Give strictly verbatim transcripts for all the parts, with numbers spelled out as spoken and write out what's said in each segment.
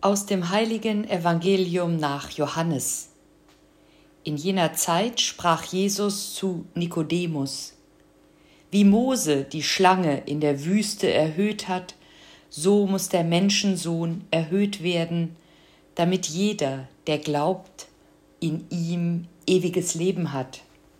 Aus dem heiligen Evangelium nach Johannes. In jener Zeit sprach Jesus zu Nikodemus: Wie Mose die Schlange in der Wüste erhöht hat, so muss der Menschensohn erhöht werden, damit jeder, der glaubt, in ihm ewiges Leben hat.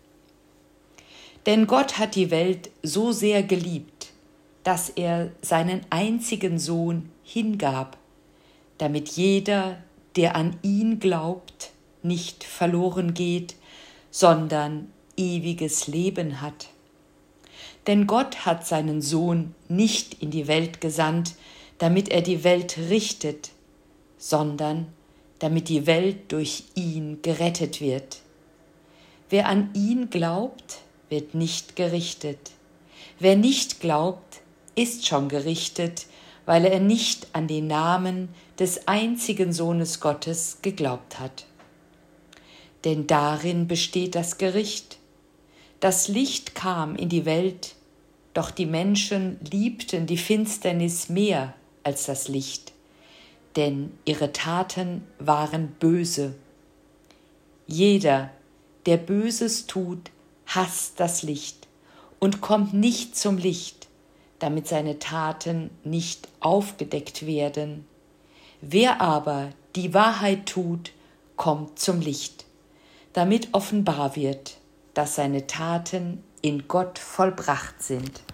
Denn Gott hat die Welt so sehr geliebt, dass er seinen einzigen Sohn hingab, damit jeder, der an ihn glaubt, nicht verloren geht, sondern ewiges Leben hat. Denn Gott hat seinen Sohn nicht in die Welt gesandt, damit er die Welt richtet, sondern damit die Welt durch ihn gerettet wird. Wer an ihn glaubt, wird nicht gerichtet. Wer nicht glaubt, ist schon gerichtet, weil er nicht an den Namen des einzigen Sohnes Gottes geglaubt hat. Denn darin besteht das Gericht. Das Licht kam in die Welt, doch die Menschen liebten die Finsternis mehr als das Licht, denn ihre Taten waren böse. Jeder, der Böses tut, hasst das Licht und kommt nicht zum Licht, damit seine Taten nicht aufgedeckt werden. Wer aber die Wahrheit tut, kommt zum Licht, damit offenbar wird, dass seine Taten in Gott vollbracht sind.